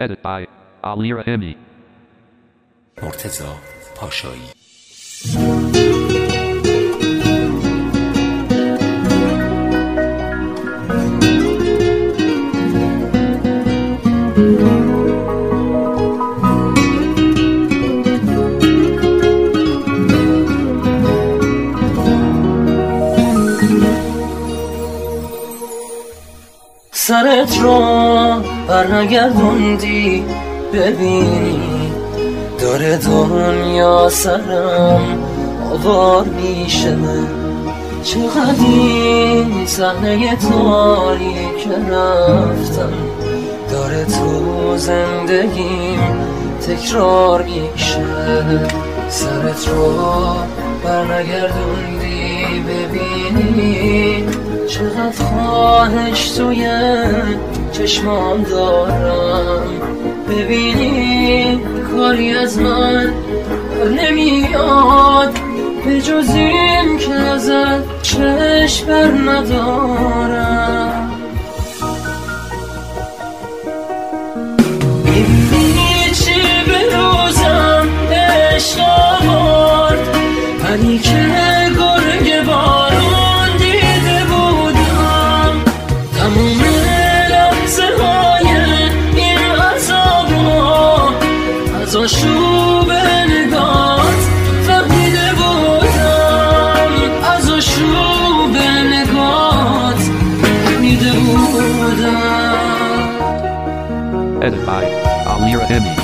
Edit by Alira Emi. مرتضی پاشایی. سرت رو برنگردوندی ببینی داره دنیا سرم آوار میشه. چقدر این صحنه تاریک رفتم داره تو زندگیم تکرار میشه. سرت رو برنگردوندی ببینی چقدر خواهش توی چشمام دارم. ببینی کاری از من نمیاد به جز این که ازت چشم بر ندارم. میبینی چی به روزم عشق آورد، منی که گرگ بارون دیده بودم. تموم لحظه های این عذابا از آشوب نگات فهمیده بودم، از آشوب نگات فهمیده بودم. Edit by Alira Emi.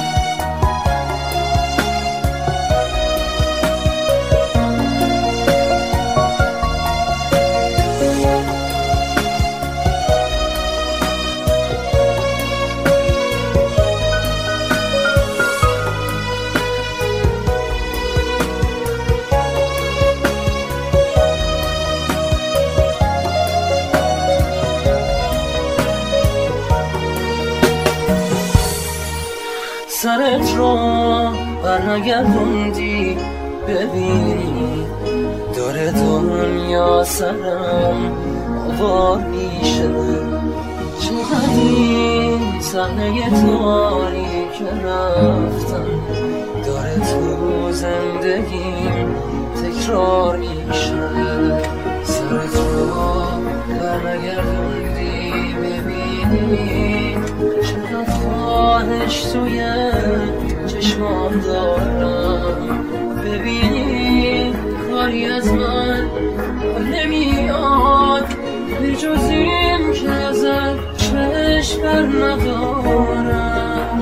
سرت رو برنگردوندی ببینی داره دنیا سرم آوار میشه. چقدر این صحنه تاریک رفتم داره تو زندگیم تکرار میشه. سرت رو برنگردوندی ببینی چقدر خواهش توی چشمام دارم. ببینی کاری از من نمیاد به جز این که ازت چشم بر ندارم.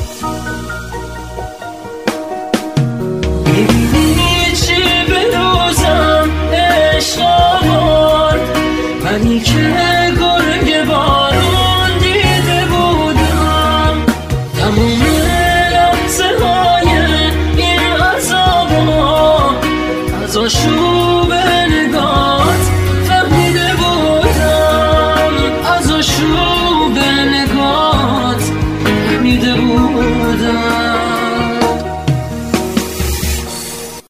میبینی چی به روزم عشق آورد، منی که